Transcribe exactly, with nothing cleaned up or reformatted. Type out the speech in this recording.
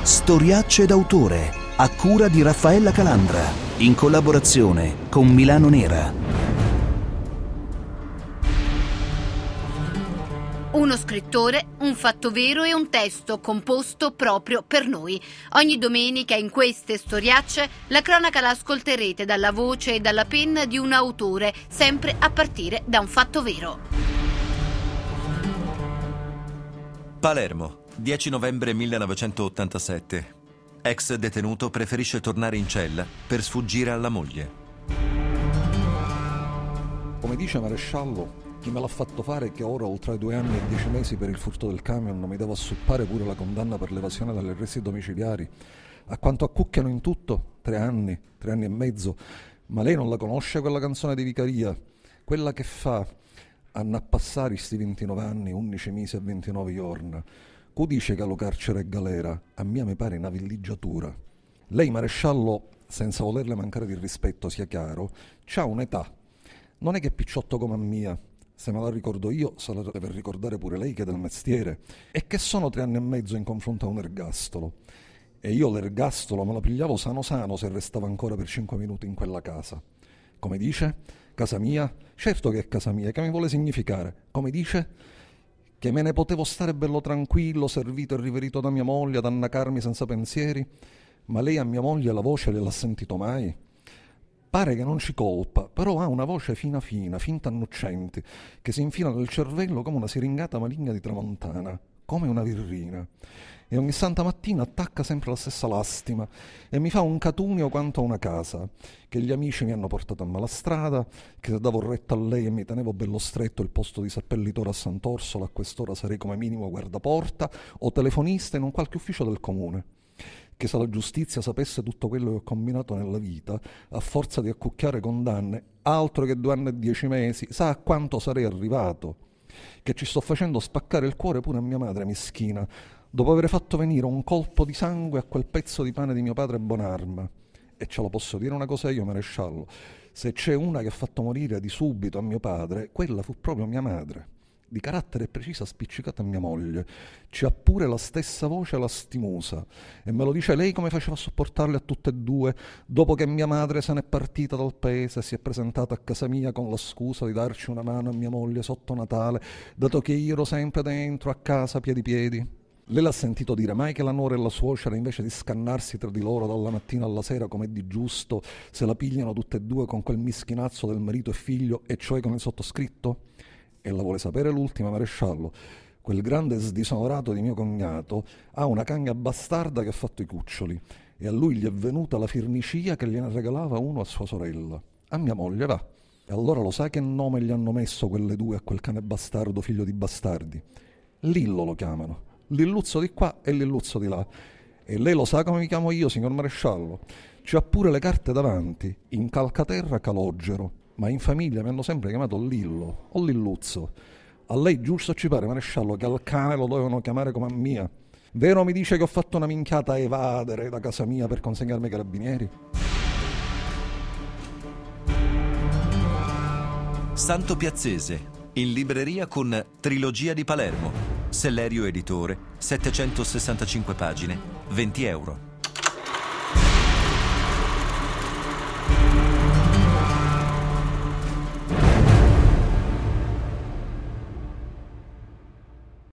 Storiacce d'autore, a cura di Raffaella Calandra, in collaborazione con Milano Nera. Uno scrittore, un fatto vero e un testo composto proprio per noi. Ogni domenica in queste storiacce la cronaca la ascolterete dalla voce e dalla penna di un autore, sempre a partire da un fatto vero. Palermo, dieci novembre millenovecentottantasette. Ex detenuto preferisce tornare in cella per sfuggire alla moglie. Come dice Maresciallo, chi me l'ha fatto fare è che ora, oltre ai due anni e dieci mesi per il furto del camion, mi devo assuppare pure la condanna per l'evasione dagli arresti domiciliari. A quanto accucchiano in tutto, tre anni, tre anni e mezzo. Ma lei non la conosce quella canzone di Vicaria? Quella che fa «Anna a passare sti ventinove anni, undici mesi e ventinove giorni». Cu dice che lo carcere è galera, a mia mi pare una villeggiatura. Lei, Maresciallo, senza volerle mancare di rispetto, sia chiaro, c'ha un'età. Non è che è picciotto come a mia. Se me la ricordo io, se la deve ricordare pure lei che è del mestiere. E che sono tre anni e mezzo in confronto a un ergastolo. E io l'ergastolo me lo pigliavo sano sano se restavo ancora per cinque minuti in quella casa. Come dice? Casa mia? Certo che è casa mia, che mi vuole significare? Come dice? Che me ne potevo stare bello tranquillo, servito e riverito da mia moglie, ad annacarmi senza pensieri? Ma lei a mia moglie la voce gliel'ha sentito mai? Pare che non ci colpa, però ha una voce fina fina, finta annuccenti, che si infila nel cervello come una siringata maligna di tramontana, come una virrina. E ogni santa mattina attacca sempre la stessa lastima e mi fa un catuneo quanto a una casa, che gli amici mi hanno portato a malastrada, che se davo retta a lei e mi tenevo bello stretto il posto di seppellitore a Sant'Orsola, a quest'ora sarei come minimo guardaporta o telefonista in un qualche ufficio del comune. Che se la giustizia sapesse tutto quello che ho combinato nella vita, a forza di accucchiare condanne, altro che due anni e dieci mesi, sa a quanto sarei arrivato. Che ci sto facendo spaccare il cuore pure a mia madre mischina, dopo aver fatto venire un colpo di sangue a quel pezzo di pane di mio padre Bonarma. E ce lo posso dire una cosa io, Maresciallo, se c'è una che ha fatto morire di subito a mio padre, quella fu proprio mia madre. Di carattere precisa, spiccicata mia moglie. Ci ha pure la stessa voce lastimosa. E me lo dice lei come faceva a sopportarle a tutte e due, dopo che mia madre se n'è partita dal paese e si è presentata a casa mia con la scusa di darci una mano a mia moglie sotto Natale, dato che io ero sempre dentro a casa piedi piedi. Lei l'ha sentito dire mai che la nuora e la suocera, invece di scannarsi tra di loro dalla mattina alla sera come è di giusto, se la pigliano tutte e due con quel mischinazzo del marito e figlio, e cioè con il sottoscritto? E la vuole sapere l'ultima, Maresciallo? Quel grande sdisonorato di mio cognato ha una cagna bastarda che ha fatto i cuccioli e a lui gli è venuta la firnicia che gliene regalava uno a sua sorella. A mia moglie va. E allora lo sai che nome gli hanno messo quelle due a quel cane bastardo figlio di bastardi? Lillo lo chiamano. Lilluzzo di qua e Lilluzzo di là. E lei lo sa come mi chiamo io, signor Maresciallo? C'ha pure le carte davanti, in calcaterra calogero, ma in famiglia mi hanno sempre chiamato Lillo o Lilluzzo. A lei giusto ci pare, Maresciallo, che al cane lo dovevano chiamare come a mia? Vero mi dice che ho fatto una minchiata a evadere da casa mia per consegnarmi ai carabinieri? Santo Piazzese, in libreria con Trilogia di Palermo, Sellerio editore, settecentosessantacinque pagine, venti euro.